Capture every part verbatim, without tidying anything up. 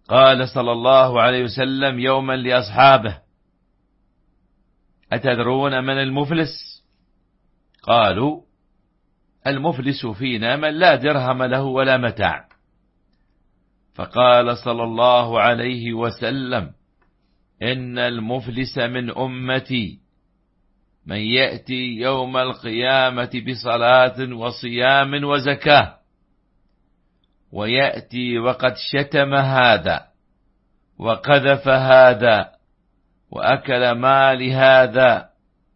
قال صلى الله عليه وسلم يوما لأصحابه: أتدرون من المفلس؟ قالوا: المفلس فينا من لا درهم له ولا متاع. فقال صلى الله عليه وسلم: إن المفلس من أمتي من يأتي يوم القيامة بصلاة وصيام وزكاة، ويأتي وقد شتم هذا وقذف هذا وأكل مال هذا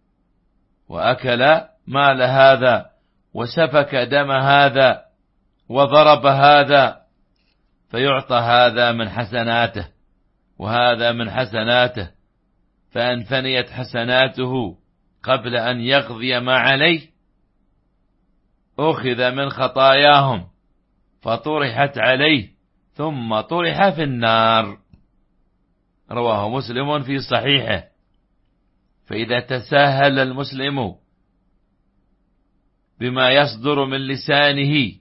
وأكل مال هذا وسفك دم هذا وضرب هذا، فيعطى هذا من حسناته وهذا من حسناته، فإن فنيت حسناته قبل أن يقضي ما عليه أخذ من خطاياهم فطرحت عليه ثم طرح في النار. رواه مسلم في صحيحه. فإذا تساهل المسلم بما يصدر من لسانه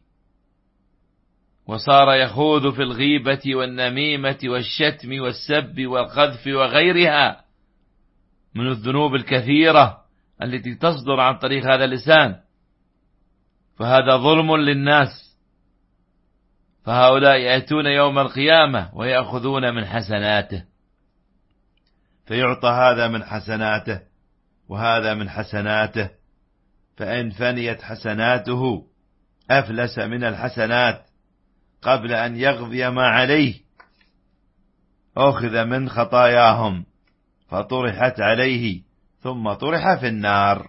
وصار يخوض في الغيبة والنميمة والشتم والسب والقذف وغيرها من الذنوب الكثيرة التي تصدر عن طريق هذا اللسان، فهذا ظلم للناس، فهؤلاء يأتون يوم القيامة ويأخذون من حسناته، فيعطى هذا من حسناته وهذا من حسناته، فإن فنيت حسناته أفلس من الحسنات قبل أن يقضي ما عليه أخذ من خطاياهم فطرحت عليه ثم طرح في النار.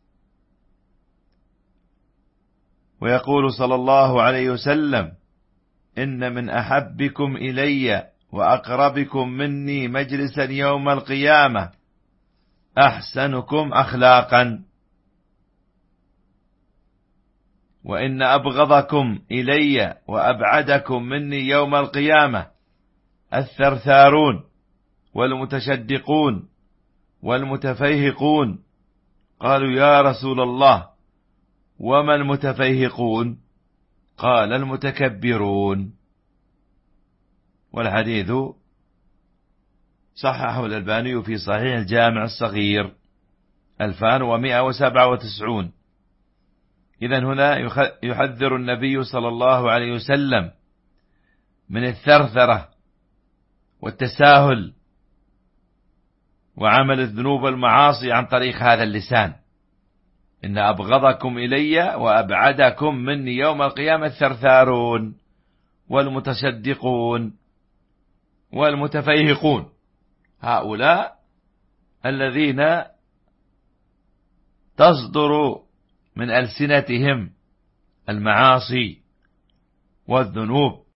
ويقول صلى الله عليه وسلم: إن من أحبكم إلي وأقربكم مني مجلسا يوم القيامة أحسنكم أخلاقا، وإن أبغضكم إلي وأبعدكم مني يوم القيامة الثرثارون والمتشدقون والمتفيهقون. قالوا: يا رسول الله وما المتفيهقون؟ قال: المتكبرون. والحديث صححه الألباني في صحيح الجامع الصغير ألفان ومئة وسبعة وتسعين. إذن هنا يحذر النبي صلى الله عليه وسلم من الثرثرة والتساهل وعمل الذنوب والمعاصي عن طريق هذا اللسان. إن أبغضكم إلي وأبعدكم مني يوم القيامة الثرثارون والمتشدقون والمتفيهقون، هؤلاء الذين تصدر من ألسنتهم المعاصي والذنوب